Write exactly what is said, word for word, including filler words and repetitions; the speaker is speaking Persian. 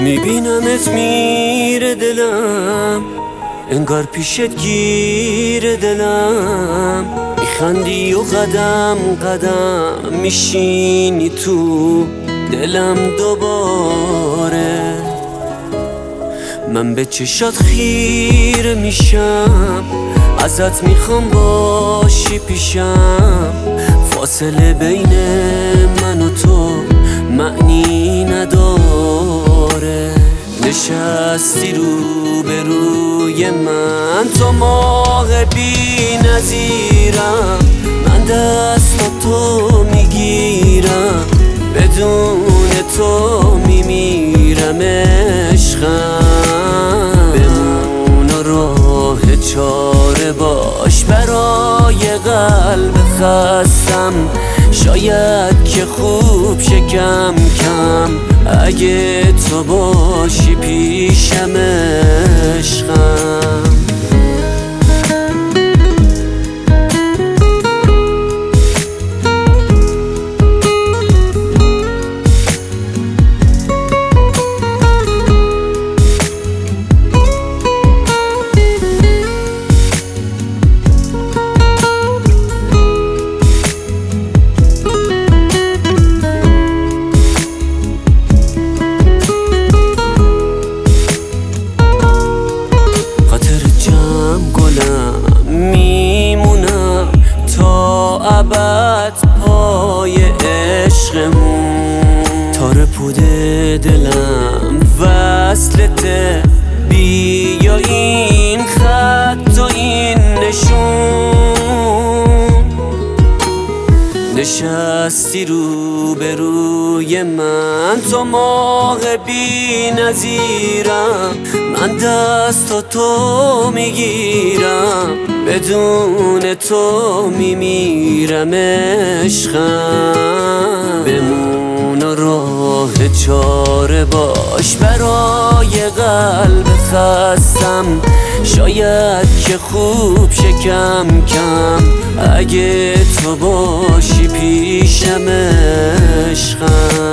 میبینمت میره دلم، انگار پیشت گیره دلم. میخندی و قدم قدم میشینی تو دلم دوباره. من به چشات خیره میشم، ازت میخوام باشی پیشم. فاصله بین من و تو معنی نداره. نشستی رو به روی من، تو ماه بی نظیرم. من دست تو میگیرم، بدون تو میمیرم عشقم. بمون و راه چاره باش برای قلب خستم. شاید که خوب شکم کم اگه تو باشی پیشم عشقم. میمونم تا ابد پای عشقمون. تار پود دلم وصلته، بیا این خط و این نشون. نشستی رو به روی من، تو ماه بی نظیرم. من دست تو میگیرم، بدون تو میمیرم عشقم. بمون و راه چاره باش برای قلب خستم. شاید که خوب شکم کم اگه تو باشی پیشم عشقم.